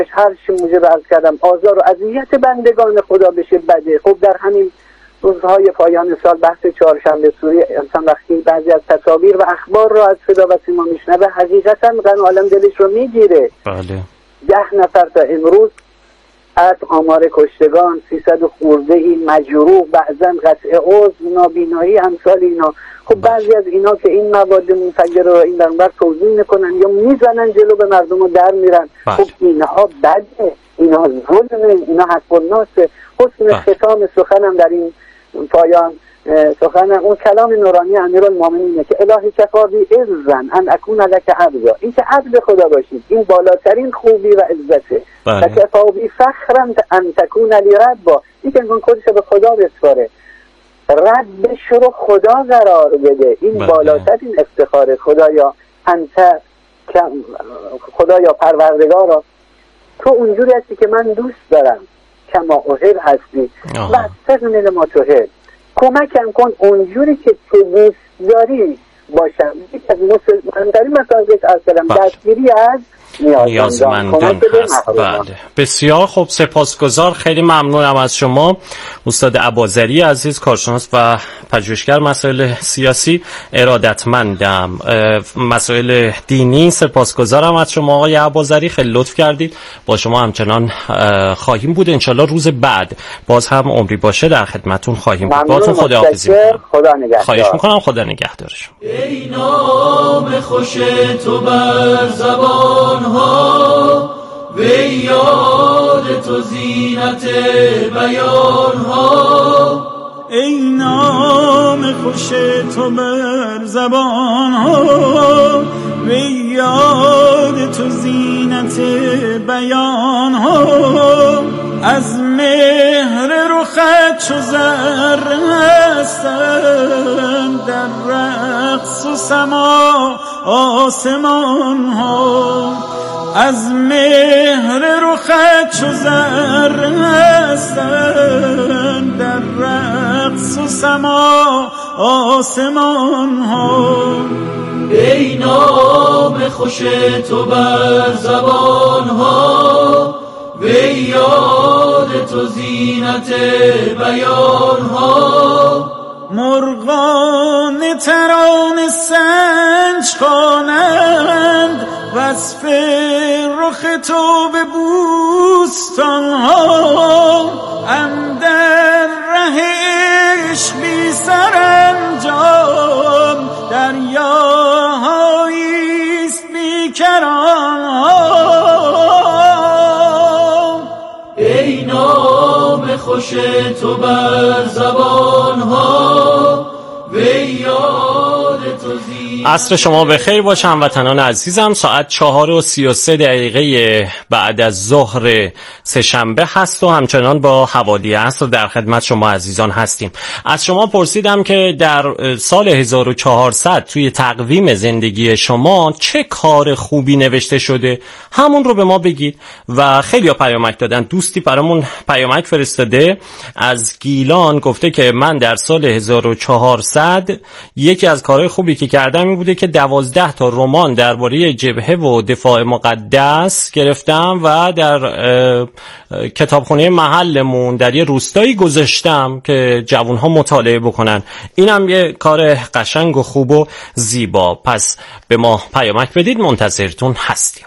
هر چی موجب عرض کردم آزار و اذیت بندگان خدا بشه بده. خب در همین روزهای پایان سال بحث چهارشنبه سوری انسان وقتی بعضی از تصاویر و اخبار رو از صدا و سیما میشنوه حقیقتا غم عالم دلش رو میگیره. بله 10 نفر تا امروز از آمار کشتگان 300 خورده ای مجروح، بعضا قطع عضو، نابینایی، امثال اینا. خب بعضی از اینا که این مواد منفجر رو این برنبر توضیح میکنن یا میزنن جلو به مردم رو در میرن. خب اینها بده، اینها ظلمه، اینا حق الناسه. حسن ختام سخنم در این پایان سخنم اون کلام نورانی امیرالمومنینه که الهی کفابی عزن ان اکون لک عبدا، این که عبد خدا باشید این بالاترین خوبی و عزته. و کفابی فخرا ان تکون لی ربا، این که انسان خودش به خدا بسپاره، ربش رو خدا قرار بده، این بالاترین افتخار. خدایا انت خدایا پروردگارا تو اونجوری هستی که من دوست دارم، کما احب هستی و استغنی ما تحب، کمکم کن اونجوری که تو دوست داری باشم. یک از مهمترین مسائل که عرض کردم دستگیری از نیازمندان هست. بله بسیار خوب، سپاسگزار، خیلی ممنونم از شما استاد اباظری عزیز، کارشناس و پژوهشگر مسائل سیاسی. ارادتمندم مسائل دینی. سپاسگزارم از شما آقای اباظری، خیلی لطف کردید. با شما همچنان خواهیم بود انشالله. روز بعد باز هم عمری باشه در خدمتون خواهیم بود. باهاتون خداحافظی می‌کنم. خدا نگهدار. خواهش می‌کنم. خدا نگهدار شما. ای نام خوش تو بر زبان ها، به یاد تو زینت بیان ها. ای نام خوش تو بر زبان ها، به یاد تو زینت بیان ها. از مهر رخت چو ذره هستند در رقص و سما آسمان ها. از مهر رخت چو ذره هستند در رقص و سما آسمان ها. ای نام خوش تو بر زبان ها، به یاد تو زینت بیان ها. مرغان ترانه سنج خوانند وصف رخ تو به بوستان ها. اندر ره عشق بی سرانجام دریاهاییست بی کران ها. ای نام خوش تو بر زبان ها، به یاد تو زینت. عصر شما بخیر باشه هموطنان عزیزم. ساعت 4:33 بعد از ظهر سه‌شنبه هست و همچنان با حوالی عصر در خدمت شما عزیزان هستیم. از شما پرسیدم که در سال 1400 توی تقویم زندگی شما چه کار خوبی نوشته شده، همون رو به ما بگید. و خیلی‌ها پیامک دادن. دوستی برامون پیامک فرستاده از گیلان، گفته که من در سال 1400 یکی از کارهای خوبی که کردم این بوده که 12 تا رمان درباره جبهه و دفاع مقدس گرفتم و در کتابخونه محلمون در یه روستایی گذاشتم که جوانها مطالعه بکنن. اینم یه کار قشنگ و خوب و زیبا. پس به ما پیامک بدید، منتظرتون هستیم.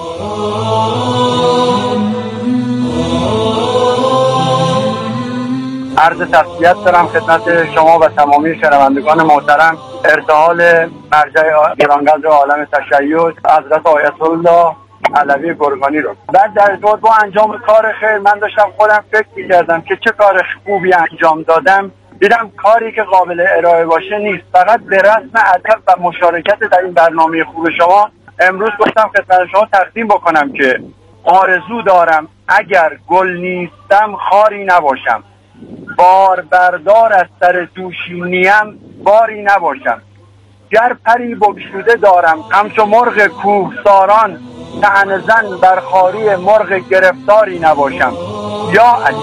عرض تسلیت دارم خدمت شما و تمامی شنوندگان محترم. ارتحال مرجع گرانقدر عالم تشیع حضرت آیت الله علوی گرگانی رو بعد در ارتباط با انجام کار خیر من داشتم خودم فکر می‌کردم که چه کار خوبی انجام دادم. دیدم کاری که قابل ارائه باشه نیست، فقط به رسم ادب و مشارکت در این برنامه خوب شما امروز گفتم خدمت شما تقدیم بکنم که آرزو دارم اگر گل نیستم خاری نباشم، بار بردار از سر دوشینیم باری نباشم، گر پری بگشوده دارم همچو مرغ کوهساران، طعنه زن بر خواری مرغ گرفتاری نباشم. یا علی.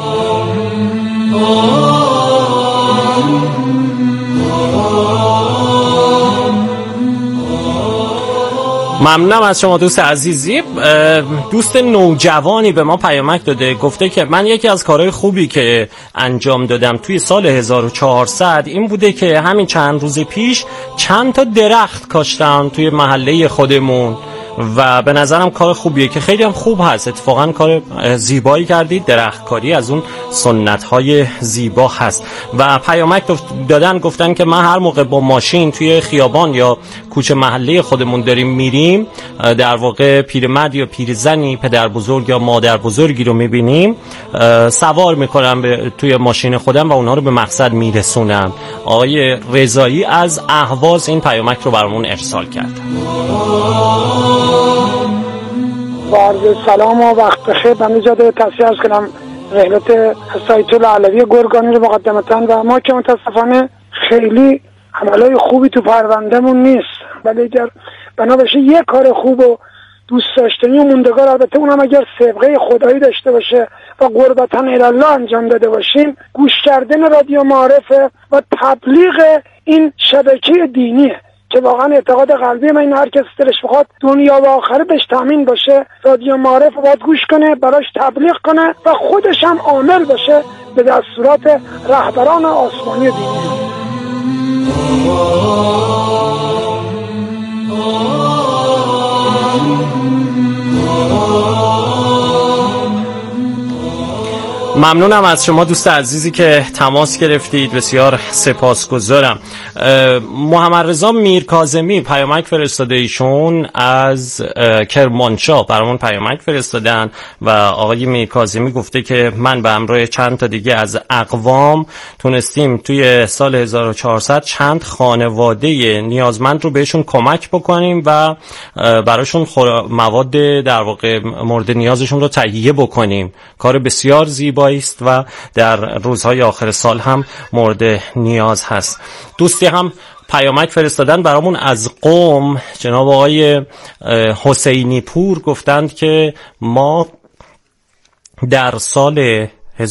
ممنونم از شما دوست عزیزی. دوست نوجوانی به ما پیامک داده، گفته که من یکی از کارهای خوبی که انجام دادم توی سال 1400 این بوده که همین چند روز پیش چند تا درخت کاشتم توی محله خودمون و به نظرم کار خوبیه که خیلی هم خوب هست. اتفاقا کار زیبایی کردید، درختکاری از اون سنت‌های زیبا هست. و پیامک دادن گفتن که من هر موقع با ماشین توی خیابان یا کوچه محله خودمون داریم میریم، در واقع پیرمرد یا پیرزنی، پدر بزرگ یا مادر بزرگی رو میبینیم، سوار میکنم توی ماشین خودم و اونا رو به مقصد میرسونم. آقای رضایی از اهواز این پیامک رو برامون ارسال کرد. با عرض سلام و وقت بخیر. من اجازه تصحیح عرض کنم رحلت آیت الله علوی گرگانی رو مقدمتاً و ما که متاسفانه خیلی عملای خوبی تو پروندهمون نیست، ولی اگر بنا بشه یک کار خوب و دوست داشتنی و موندگار، البته اونم اگر سابقه خدایی داشته باشه و قربتاً الله انجام داده باشیم، گوش کردن رادیو معارفه و تبلیغ این شبکه دینیه که واقعا اعتقاد قلبی من این هر کس دلش بخواد دنیا و آخرت بهش تامین باشه، رادیو معارف رو باید گوش کنه، براش تبلیغ کنه و خودش هم عامل باشه به دستورات رهبران آسمانی دینی. ممنونم از شما دوست عزیزی که تماس گرفتید، بسیار سپاسگزارم. محمد رضا میرکاظمی پیامک فرستاده، ایشون از کرمانشاه برامون پیامک فرستادن و آقای میرکاظمی گفته که من به همراه چند تا دیگه از اقوام تونستیم توی سال 1400 چند خانواده نیازمند رو بهشون کمک بکنیم و براشون مواد در واقع مورد نیازشون رو تهیه بکنیم. کار بسیار زیبایی است و در روزهای آخر سال هم مورد نیاز هست. دوستی هم پیامک فرستادن برامون از قم، جناب آقای حسینی پور، گفتند که ما در سال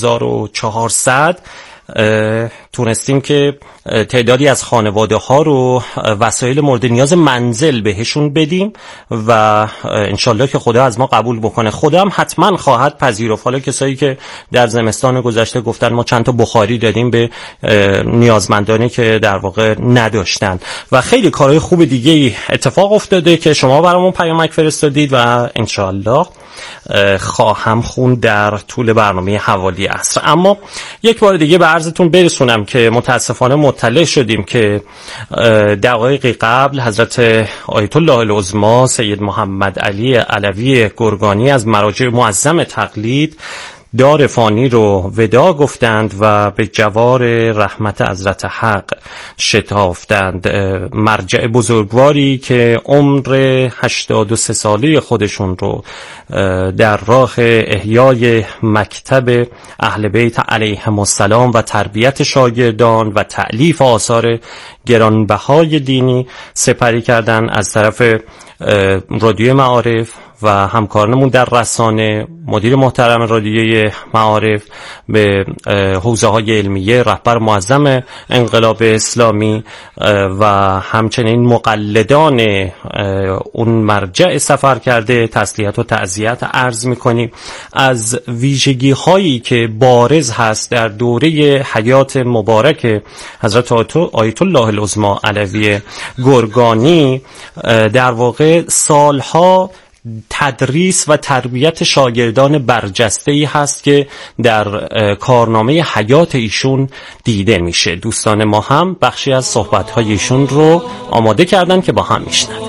1400 تونستیم که تعدادی از خانواده ها رو وسایل مورد نیاز منزل بهشون بدیم و انشالله که خدا از ما قبول بکنه. خدا هم حتما خواهد پذیرفت. حالا کسایی که در زمستان گذشته گفتن ما چند تا بخاری دادیم به نیازمندانی که در واقع نداشتن و خیلی کارهای خوب دیگه اتفاق افتاده که شما برامون پیامک فرستادید و انشالله خواهم خوند در طول برنامه حوالی عصر. اما یک بار دیگه به عرضتون برسونم که متاسفانه مطلع شدیم که دقایقی قبل حضرت آیت الله العظما سید محمد علی علوی گرگانی از مراجع معظم تقلید دار فانی رو وداع گفتند و به جوار رحمت حضرت حق شتافتند. مرجع بزرگواری که عمر 83 ساله خودشون رو در راه احیای مکتب اهل بیت علیهم السلام و تربیت شاگردان و تألیف آثار گرانبهای دینی سپری کردن، از طرف رادیو معارف و همکارانمون در رسانه، مدیر محترم رادیوی معارف، به حوزه های علمیه، رهبر معظم انقلاب اسلامی و همچنین مقلدان اون مرجع سفر کرده تسلیت و تعزیت عرض میکنیم. از ویژگی هایی که بارز هست در دوره حیات مبارک حضرت آیت الله العظما علوی گرگانی، در واقع سالها تدریس و تربیت شاگردان برجسته‌ای هست که در کارنامه حیات ایشون دیده میشه. دوستان ما هم بخشی از صحبت‌های ایشون رو آماده کردن که با هم میشنویم.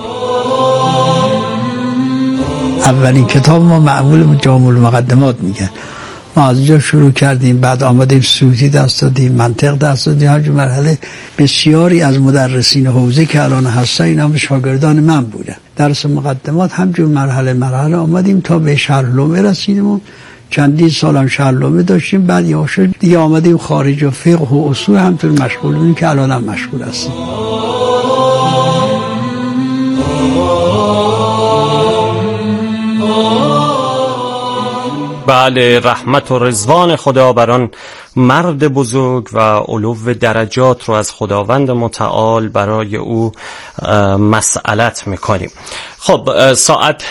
اولین کتاب ما معمول جامع المقدمات میگن. ما از اینجا شروع کردیم، بعد آمدیم صوتی دست دادیم، منطق دست دادیم. هر مرحله بسیاری از مدرسین حوزه که الان هستن اینا هم شاگردان من بودن. درس مقدمات همجور مرحله آمدیم تا به شرح‌لومه رسیدیم و چندین سال هم شرح‌لومه داشتیم. بعد یواش دیگه آمدیم خارج و فقه و اصول همطور مشغول بودیم که الان هم مشغول هستیم. بله، رحمت و رضوان خدا بر آن مرد بزرگ و علو درجات رو از خداوند متعال برای او مسئلت میکنیم. خب ساعت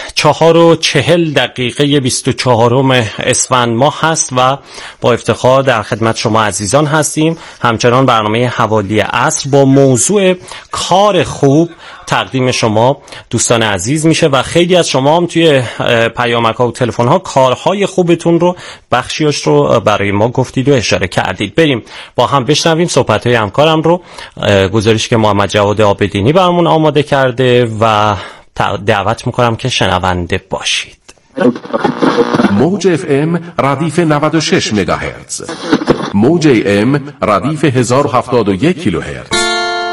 4:40 24 اسفند ماه هست و با افتخار در خدمت شما عزیزان هستیم. همچنان برنامه حوالی عصر با موضوع کار خوب تقدیم شما دوستان عزیز میشه و خیلی از شما هم توی پیامک‌ها و تلفن‌ها کارهای خوبتون رو بخشیش رو برای ما گفتید و اشاره کردید. بریم با هم بشنویم صحبت‌های همکارم رو، گزارش که محمد جواد آبدینی برامون آماده کرده و دعوت میکنم که شنونده باشید. موج FM ردیف 96 مگاهرتز، موج AM ردیف 1071 کیلوهرتز.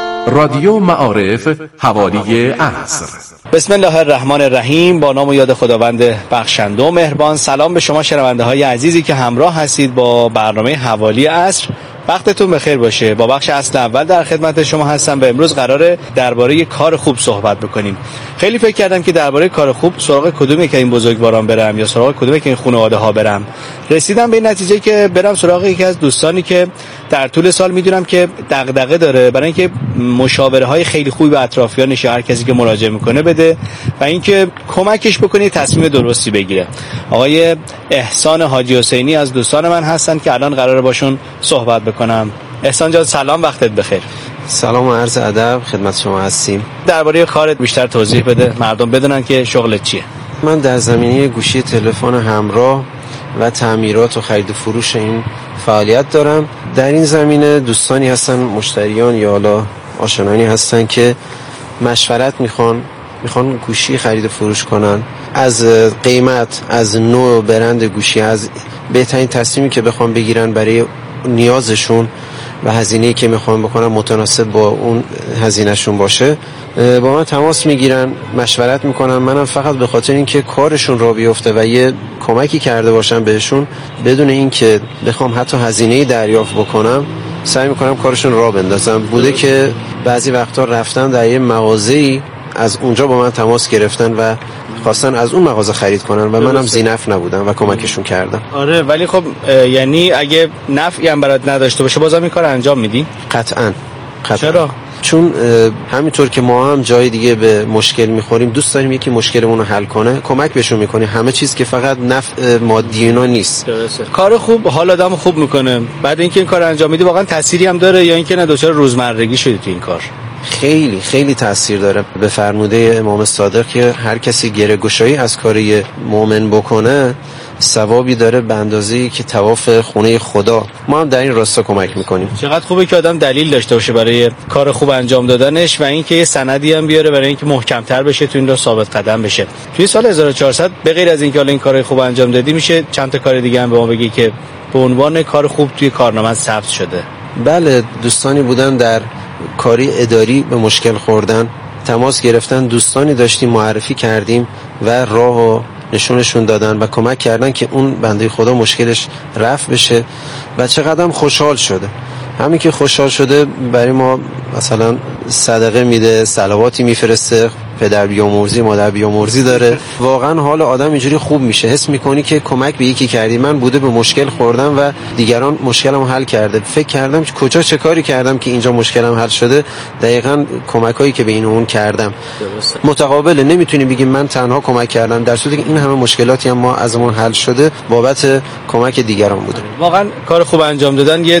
رادیو معارف حوالی عصر. بسم الله الرحمن الرحیم. با نام و یاد خداوند بخشنده و مهربان. سلام به شما شنونده های عزیزی که همراه هستید با برنامه حوالی عصر. وقتتون بخیر باشه. با بخش اصل اول در خدمت شما هستم و امروز قراره درباره کار خوب صحبت بکنیم. خیلی فکر کردم که درباره کار خوب سراغ کدومی که این بزرگواران برم یا سراغ کدومی که این خانواده ها برم. رسیدم به این نتیجه که برم سراغ یکی از دوستانی که در طول سال میدونم که دغدغه داره برای اینکه مشاوره های خیلی خوبی به اطرافیانش یا هر کسی که مراجعه میکنه بده و اینکه کمکش بکنه تصمیم درستی بگیره. آقای احسان حاجی حسینی از دوستان من هستن که الان قراره باشون صحبت بکنم. احسان جان سلام، وقتت بخیر. سلام و عرض ادب خدمت شما هستیم. درباره کارت بیشتر توضیح بده، مردم بدونن که شغلت چیه. من در زمینه گوشی تلفن همراه و تعمیرات و خرید و فروش این فعالیت دارم. در این زمینه دوستانی هستن، مشتریان یا حالا آشنایی هستن که مشورت میخوان گوشی خرید و فروش کنن، از قیمت، از نوع برند گوشی، از بهترین تصمیمی که بخوام بگیرن برای نیازشون و هزینه‌ای که میخوام بکنم متناسب با اون هزینهشون باشه، با من تماس میگیرن، مشورت میکنن. منم فقط به خاطر اینکه کارشون را بیفته و یه کمکی کرده باشم بهشون بدون اینکه بخوام حتی هزینه‌ای دریافت بکنم، سعی میکنم کارشون را بندازم. بوده که بعضی وقتا رفتن در یه مغازه‌ای، از اونجا با من تماس گرفتن و خواستن از اون مغازه خرید کنن و منم ذی‌نفع نبودم و کمکشون کردم. آره، ولی خب یعنی اگه نفعی هم برات نداشته باشه بازم این کار انجام میدی؟ قطعاً. چرا؟ چون همینطور که ما هم جای دیگه به مشکل میخوریم، دوست داریم یکی مشکلمون رو حل کنه، کمک بهشون میکنیم. همه چیز که فقط نفع مادی اینا نیست. درسته. کار خوب حال آدم خوب میکنه. بعد اینکه این کار انجام میدی واقعا تأثیری هم داره یا اینکه نه دچار روزمرگی شدی تو این کار؟ خیلی خیلی تأثیر داره. به فرموده امام صادق که هر کسی گره‌گشایی از کاری مؤمن بکنه ثوابی داره به اندازه‌ای که طواف خونه خدا. ما هم در این راستا کمک میکنیم. چقدر خوبه که آدم دلیل داشته باشه برای کار خوب انجام دادنش و اینکه یه سندی هم بیاره برای اینکه محکم‌تر بشه، تو این راه ثابت قدم بشه. توی سال 1400 به غیر از اینکه حالا این کار خوب انجام دادی، میشه چند تا کار دیگه هم به ما بگی که به عنوان کار خوب توی کارنامه ثبت شده؟ بله، دوستانی بودن در کاری اداری به مشکل خوردن، تماس گرفتن، دوستانی داشتیم معرفی کردیم و راهو نشونشون دادن و کمک کردن که اون بنده خدا مشکلش رفع بشه و چقدر خوشحال شده. همین که خوشحال شده برای ما مثلا صدقه میده، صلواتی میفرسته، پدر بیامرزی مادر بیامرزی داره. واقعا حال آدم اینجوری خوب میشه، حس میکنی که کمک به یکی کردی. من بوده به مشکل خوردم و دیگران مشکلمو حل کرده. فکر کردم کجا چه کاری کردم که اینجا مشکلم حل شده. دقیقاً کمکایی که به این اون کردم متقابله. نمیتونی بگی من تنها کمک کردم، در صورتی که این همه مشکلاتی هم ما ازمون حل شده بابت کمک دیگران بوده. واقعا کار خوب انجام دادن یه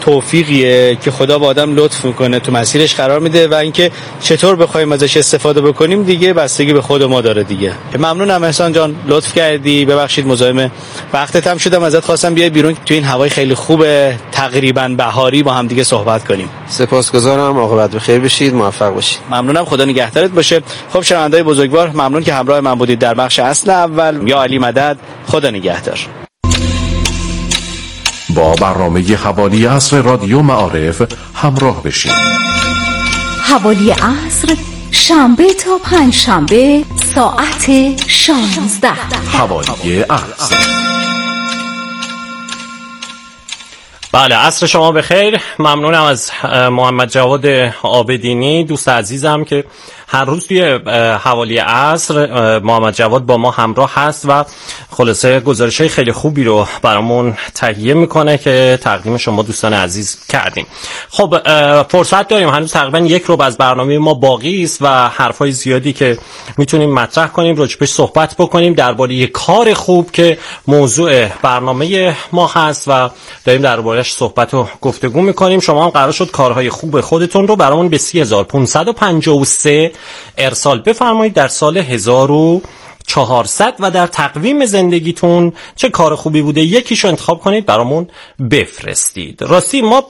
توفیقیه که خدا با آدم لطف میکنه، تو مسیرش قرار میده و اینکه چطور بخوایم ازش استفاده بکنیم دیگه بستگی به خود ما داره دیگه. ممنونم احسان جان، لطف کردی. ببخشید مزاحم وقتت هم شدم، ازت خواستم بیای بیرون تو این هوای خیلی خوبه تقریبا بهاری با هم دیگه صحبت کنیم. سپاسگزارم، عاقبت بخیر بشید، موفق باشید. ممنونم، خدا نگهدارت باشه. خب شنونده‌های بزرگوار، ممنون که همراه من بودید در بخش اصل اول. یا علی مدد، خدا نگهدار. با برنامه حوالی عصر رادیو معارف همراه بشید. حوالی عصر شنبه تا پنجشنبه ساعت 16. حوالی عصر. بله، عصر شما بخیر. ممنونم از محمد جواد آبدینی، دوست عزیزم که هر روز توی حوالی عصر محمد جواد با ما همراه هست و خلاصه گزارش‌های خیلی خوبی رو برامون تهیه میکنه که تقدیم شما دوستان عزیز کردیم. خب فرصت داریم، هنوز تقریبا یک ربع از برنامه ما باقی است و حرفای زیادی که میتونیم مطرح کنیم، راجبش صحبت بکنیم درباره کار خوب که موضوع برنامه ما هست و داریم درباره‌اش صحبت و گفتگو میکنیم. شما هم قرار شد کارهای خوب خودتون رو برامون به 30553 ارسال بفرمایید در سال 1400 و در تقویم زندگیتون چه کار خوبی بوده یکیشو انتخاب کنید برامون بفرستید. راستی ما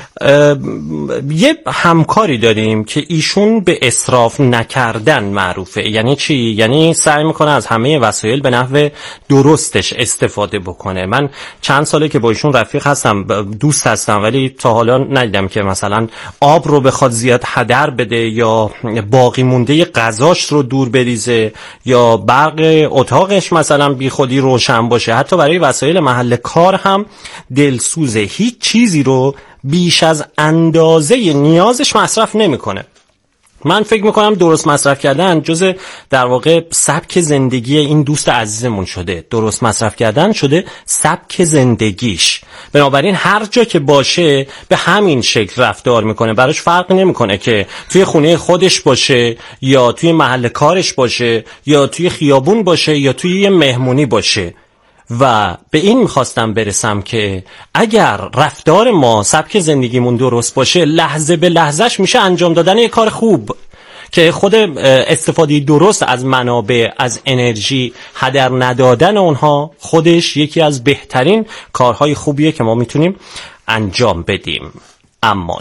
یه همکاری داریم که ایشون به اسراف نکردن معروفه. یعنی چی؟ یعنی سعی میکنه از همه وسایل به نحو درستش استفاده بکنه. من چند ساله که با ایشون رفیق هستم، دوست هستم، ولی تا حالا ندیدم که مثلا آب رو بخواد زیاد هدر بده یا باقی مونده غذاش رو دور بریزه یا برق اتاقش مثلا بی خودی روشن باشه. حتی برای وسایل محل کار هم دلسوزه، هیچ چیزی رو بیش از اندازه نیازش مصرف نمیکنه. من فکر میکنم درست مصرف کردن جز در واقع سبک زندگی این دوست عزیزمون شده. درست مصرف کردن شده سبک زندگیش. بنابراین هر جا که باشه به همین شکل رفتار میکنه. براش فرق نمیکنه که توی خونه خودش باشه یا توی محل کارش باشه یا توی خیابون باشه یا توی یه مهمونی باشه. و به این میخواستم برسم که اگر رفتار ما سبک زندگیمون درست باشه، لحظه به لحظهش میشه انجام دادن یک کار خوب که خود استفاده درست از منابع، از انرژی، هدر ندادن اونها خودش یکی از بهترین کارهای خوبیه که ما میتونیم انجام بدیم. اما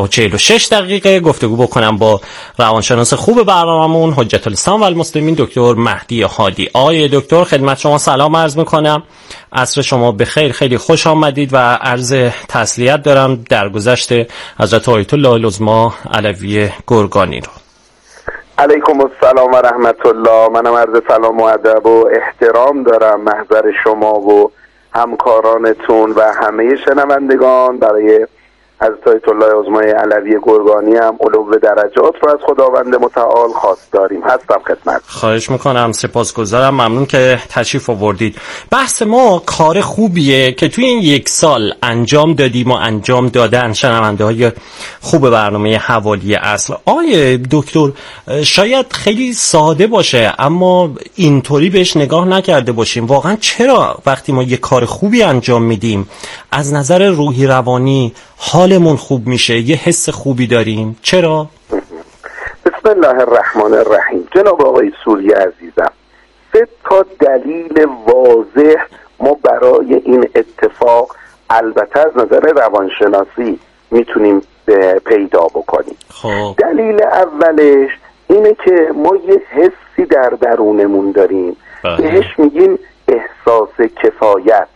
16:46 گفتگو بکنم با روانشناس خوب برنامه‌مون حجت الاسلام و المسلمین دکتر مهدی هادی. آقای دکتر خدمت شما سلام عرض میکنم. عصر شما بخیر، خیلی خوش آمدید و عرض تسلیت دارم در گذشت حضرت آیت الله العظما علوی گرگانی رو. علیکم السلام و رحمت الله. منم عرض سلام و ادب و احترام دارم محضر شما و همکارانتون و همه شنوندگان. برای حضرت آیت الله العظمای علوی گرگانی هم علو درجات رو از خداوند متعال خواست داریم. هستم خدمت. خواهش میکنم، سپاسگزارم، ممنون که تشریف آوردید. بحث ما کار خوبیه که توی این یک سال انجام دادیم و انجام دادن شنونده های خوب برنامه حوالی عصر. آقای دکتر شاید خیلی ساده باشه اما اینطوری بهش نگاه نکرده باشیم. واقعا چرا وقتی ما یک کار خوبی انجام میدیم از نظر روحی روانی حالمون خوب میشه، یه حس خوبی داریم؟ چرا؟ بسم الله الرحمن الرحیم. جناب آقای سوری عزیزم، 3 دلیل واضح ما برای این اتفاق البته از نظر روانشناسی میتونیم پیدا بکنیم. دلیل اولش اینه که ما یه حسی در درونمون داریم بهش میگیم احساس کفایت.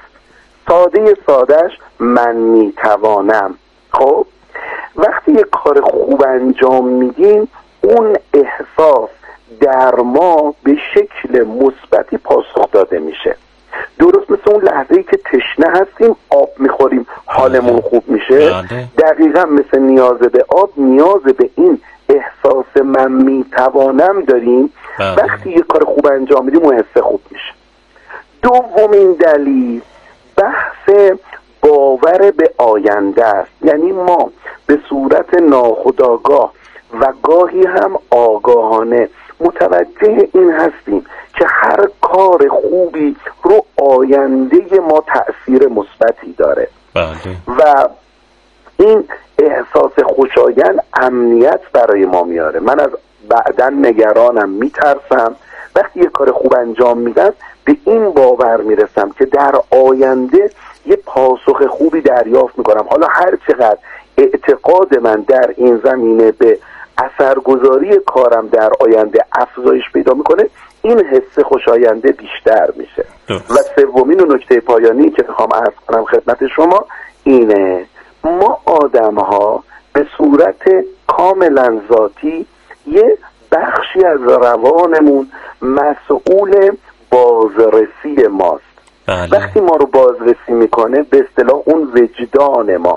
سادهش من میتوانم. خب وقتی یک کار خوب انجام میدیم اون احساس در ما به شکل مثبتی پاسخ داده میشه. درست مثل اون لحظه‌ای که تشنه هستیم آب میخوریم حالمون خوب میشه. دقیقا مثل نیاز به آب نیاز به این احساس من میتوانم داریم. وقتی یک کار خوب انجام میدیم اون حس خوب میشه. دومین دلیل بحث باور به آینده است. یعنی ما به صورت ناخودآگاه و گاهی هم آگاهانه متوجه این هستیم که هر کار خوبی رو آینده ما تأثیر مثبتی داره. و این احساس خوشایند امنیت برای ما میاره. من از بعداً نگرانم، میترسم وقتی یه کار خوب انجام میدم به این باور میرسم که در آینده یه پاسخ خوبی دریافت میکنم. حالا هر چقدر اعتقاد من در این زمینه به اثرگذاری کارم در آینده افزایش پیدا میکنه، این حس خوشاینده بیشتر میشه. و سومین و نکته پایانی که میخوام عرض کنم خدمت شما اینه، ما آدم ها به صورت کاملا ذاتی یه بخشی از روانمون مسئول بازرسی ماست. وقتی ما رو بازرسی میکنه به اصطلاح اون وجدان ما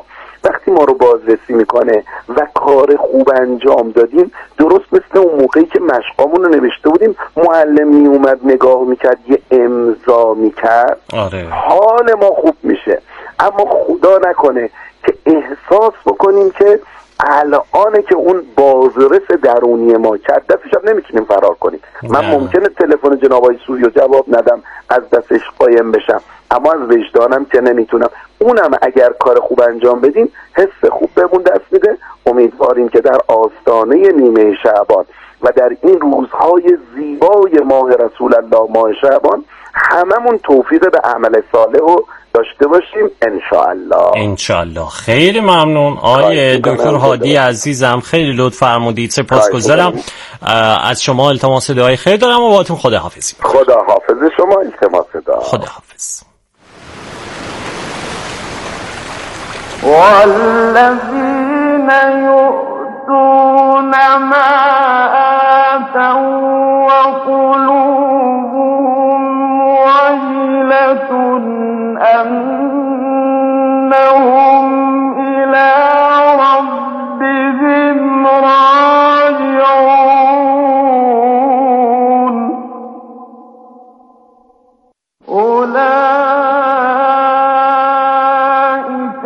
وقتی ما رو بازرسی میکنه و کار خوب انجام دادیم، درست مثل اون موقعی که مشقامون رو نوشته بودیم معلم میومد نگاه میکرد یه امضا میکرد، حال ما خوب میشه. اما خدا نکنه که احساس بکنیم که الانه که اون بازرس درونی ما کرد دستش هم نمیتونیم فرار کنیم. من ممکنه تلفن جناب آقای سوری رو جواب ندم، از دستش قایم بشم، اما از وجدانم که نمیتونم. اونم اگر کار خوب انجام بدیم حس خوب بهمون دست میده. امیدواریم که در آستانه نیمه شعبان و در این روزهای زیبای ماه رسول الله ماه شعبان هممون توفیق به عمل صالح رو داشته باشیم انشاءالله. خیلی ممنون آقای دکتر هادی عزیزم، خیلی لطف فرمودید، سپاسگزارم از شما. التماس دعای خیر دارم و باهاتون خداحافظی. خداحافظ شما، التماس دعا. خداحافظ. والذین یؤتون ما آتوا وقلوبهم وجلة أنهم إلى ربهم راجعون أولئك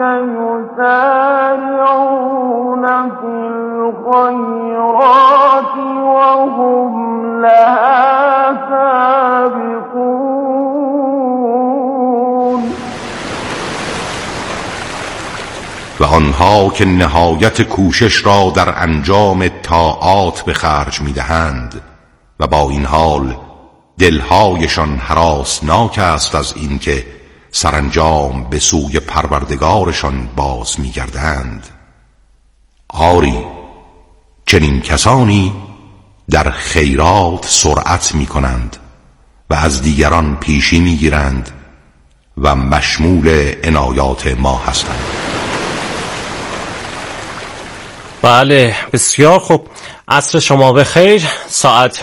يسارعون في الخيرات وهم لها سابقون. و آنها که نهایت کوشش را در انجام طاعات به خرج می‌دهند و با این حال دلهایشان هراسناک است از اینکه سرانجام به سوی پروردگارشان باز می‌گردند، آری چنین کسانی در خیرات سرعت می‌کنند و از دیگران پیشی می‌گیرند و مشمول عنایات ما هستند. بله بسیار خوب. عصر شما بخیر. ساعت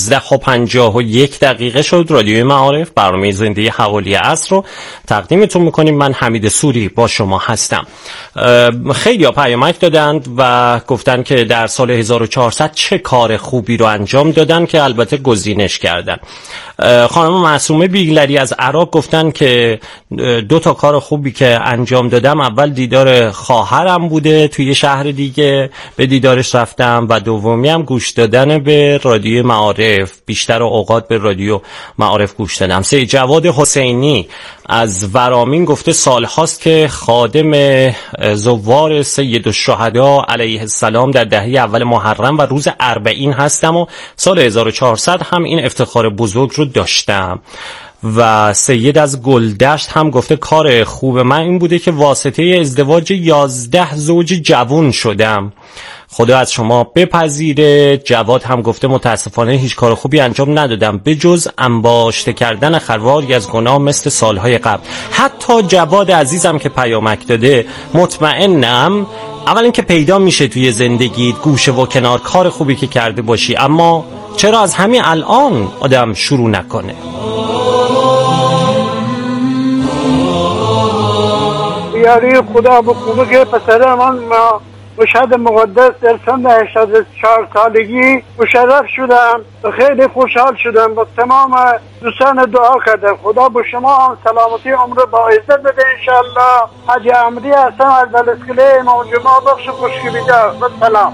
16:51 شد. رادیوی معارف برنامه زنده حوالی عصر رو تقدیمتون میکنیم. من حمید سوری با شما هستم. خیلی ها پیامک دادند و گفتن که در سال 1400 چه کار خوبی رو انجام دادن که البته گزینش کردن. خانم معصومه بیگلری از عراق گفتن که 2 تا کار خوبی که انجام دادم، اول دیدار خواهرم بوده توی شهر دیگه، به دیدارش رفتم، و دومی هم گوش دادن به رادیو معارف، بیشتر اوقات به رادیو معارف گوش دادم. سید جواد حسینی از ورامین گفته سال هاست که خادم زوار سید الشهدا علیه السلام در دهه اول محرم و روز اربعین هستم و سال 1400 هم این افتخار بزرگ رو داشتم. و سید از گلدشت هم گفته کار خوب من این بوده که واسطه ازدواج 11 زوج جوان شدم، خدا از شما بپذیره. جواد هم گفته متاسفانه هیچ کار خوبی انجام ندادم به جز انباشته کردن خرواری از گناه مثل سالهای قبل. حتی جواد عزیزم که پیامک داده، مطمئنم اول این که پیدا میشه توی زندگیت گوشه و کنار کار خوبی که کرده باشی، اما چرا از همین الان آدم شروع نکنه؟ یاری خدا بکنه که پسر من مشهد مقدس در سن 84 سالگی مشرف شدم و خیلی خوشحال شدم. با تمام دوستان دعا کردم خدا به شما سلامتی عمر با عزت بده انشاءالله. حاجی عمری هستم از بلسکله امام جمعه بخش خوشکی بیدار. و سلام.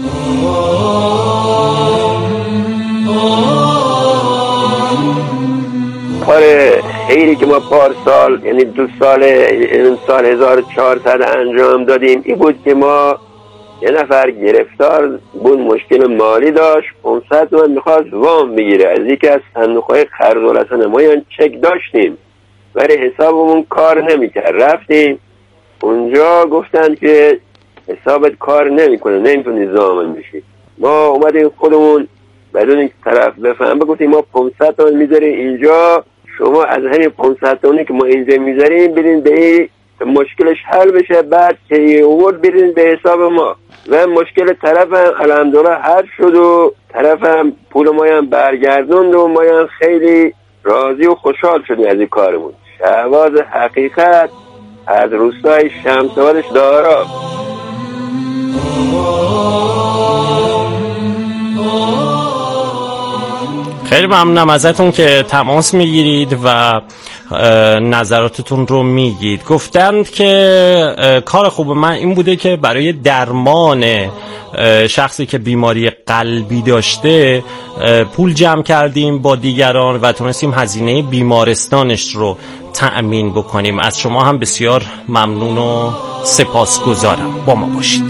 کار خیلی که ما پارسال یعنی 2 سال این سال 1400 انجام دادیم این بود که ما یه نفر گرفتار بود، مشکل مالی داشت، 500 تومن میخواست وام بگیره از یکی از صندوق‌های قرض الحسن. ما یه چک داشتیم ولی حسابمون کار نمیکرد. رفتیم اونجا گفتن که حسابت کار نمیکنه، نمیتونی ضامن بشی. ما اومدیم خودمون بدون اینکه طرف بفهم گفتیم ما 500 تومن میذاریم اینجا، شما از همین 500 تومانی که ما اینجا میذاریم برین به مشکلش حل بشه، بعد که اوورد برین به حساب ما. و مشکل طرفم الحمدلله حل شد و طرفم پول ما هم برگردوند و ما هم خیلی راضی و خوشحال شدیم از این کارمون. شهواز حقیقت از روستای شمس‌آباد دارا. خیلی ممنونم ازتون که تماس میگیرید و نظراتتون رو میگید. گفتند که کار خوب من این بوده که برای درمان شخصی که بیماری قلبی داشته پول جمع کردیم با دیگران و تونستیم هزینه بیمارستانش رو تأمین بکنیم. از شما هم بسیار ممنون و سپاسگزارم. با ما باشید.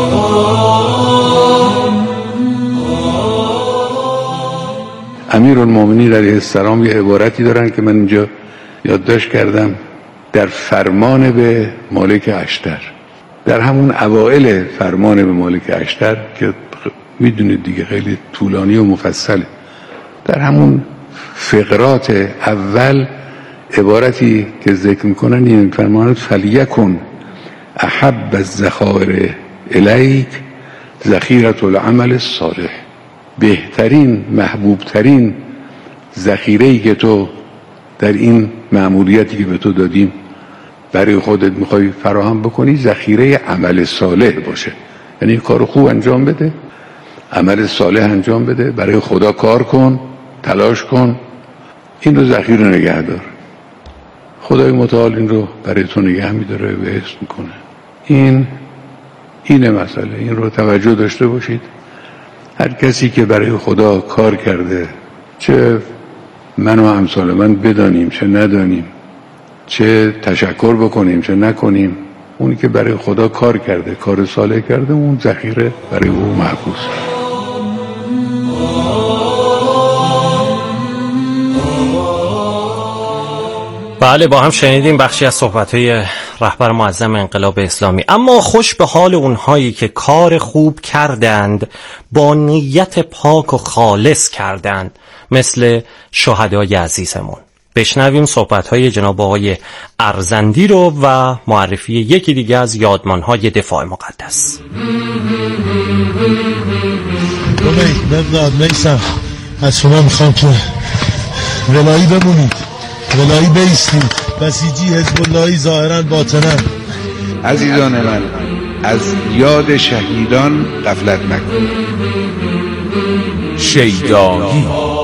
امیرالمومنین علیه السلام یه عبارتی دارن که من اینجا یادداشت کردم در فرمان به مالک اشتر، در همون اوائل فرمان به مالک اشتر که میدونید دیگه خیلی طولانی و مفصله، در همون فقرات اول عبارتی که ذکر میکنن این فرمان فلیکن احب الذخائر الیک ذخیرة العمل الصالح، بهترین محبوبترین ذخیره‌ای که تو در این مأموریتی که به تو دادیم برای خودت میخوای فراهم بکنی ذخیره عمل صالح باشه. یعنی کار خوب انجام بده، عمل صالح انجام بده، برای خدا کار کن، تلاش کن، این رو ذخیره نگه دار. خدای متعال این رو برای تو نگه میداره و حفظ میکنه. اینه مسئله، این رو توجه داشته باشید. هر کسی که برای خدا کار کرده، چه من و امثال من بدانیم چه ندانیم، چه تشکر بکنیم چه نکنیم، اونی که برای خدا کار کرده، کار صالح کرده، اون ذخیره برای او محفوظ. بله، با هم شنیدیم بخشی از صحبت‌های رهبر معظم انقلاب اسلامی. اما خوش به حال اونهایی که کار خوب کردند، با نیت پاک و خالص کردند، مثل شهدای عزیزمون. بشنویم صحبت‌های جناب آقای ارزندی رو و معرفی یکی دیگه از یادمان‌های دفاع مقدس. میسم از شما میخوام که ولایی بمونید، ولایی بیستید، بسیجی حزب اللهی ظاهرا باطنا. عزیزان من، از یاد شهیدان غفلت مکنید. شیدایی.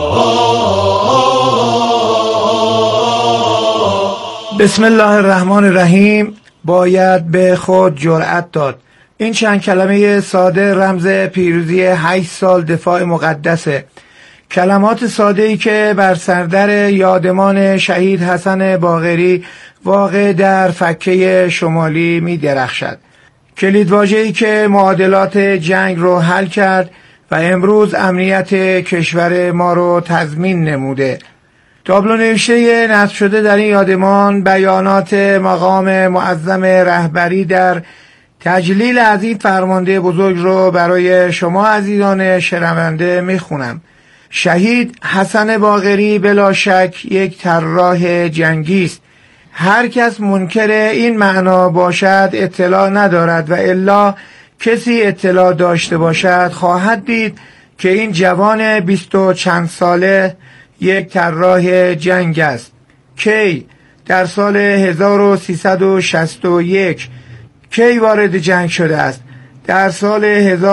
بسم الله الرحمن الرحیم. باید به خود جرأت داد. این چند کلمه ساده رمز پیروزی 8 سال دفاع مقدسه. کلمات ساده‌ای که بر سردر یادمان شهید حسن باقری واقع در فکه شمالی می درخشد. کلیدواژه‌ای که معادلات جنگ رو حل کرد و امروز امنیت کشور ما رو تضمین نموده. تابلو نوشته نصب شده در این یادمان بیانات مقام معظم رهبری در تجلیل از این فرمانده بزرگ رو برای شما عزیزان شنونده میخونم. شهید حسن باقری بلا شک یک طراح جنگی است. هر کس منکر این معنا باشد اطلاع ندارد و الا کسی اطلاع داشته باشد خواهد دید که این جوان 20 و چند ساله یک طراح جنگ است. کی؟ در سال 1361. کی وارد جنگ شده است؟ در سال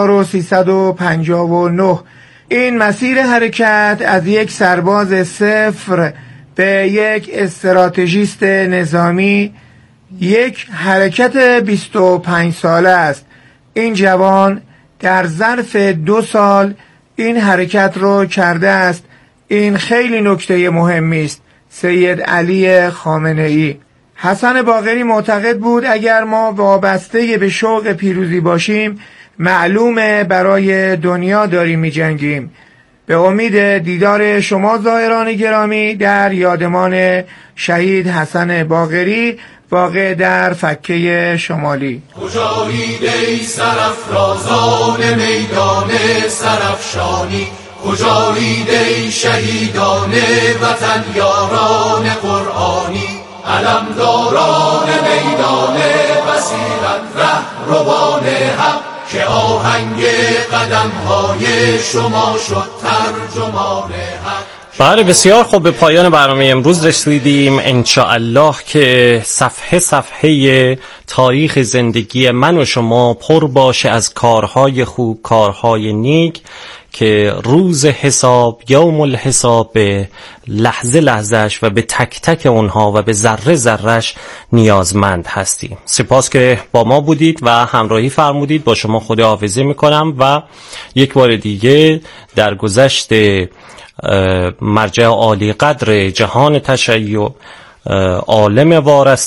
1359. این مسیر حرکت از یک سرباز صفر به یک استراتژیست نظامی یک حرکت 25 ساله است. این جوان در ظرف 2 سال این حرکت رو کرده است. این خیلی نکته مهمی است. سید علی خامنه‌ای. حسن باقری معتقد بود اگر ما وابسته به شوق پیروزی باشیم معلومه برای دنیا داریم می جنگیم. به امید دیدار شما زائران گرامی در یادمان شهید حسن باقری واقع در فکه شمالی. کجایید ای سرافرازان میدان سرافشانی، کجایید ای شهیدان وطن یاران قرآنی، علمداران میدان بصیرت رهروان حق، که آهنگ قدم‌های شما شد ترجمان حق. بله بسیار خوب، به پایان برنامه امروز رسیدیم. انشاءالله که صفحه تاریخ زندگی من و شما پر باشه از کارهای خوب، کارهای نیک، که روز حساب، یوم الحساب، به لحظه لحظهش و به تک تک اونها و به ذره ذرهش نیازمند هستیم. سپاس که با ما بودید و همراهی فرمودید. با شما خداحافظی میکنم و یک بار دیگه در گذشت مرجع عالی قدر جهان تشیع، عالم وارسته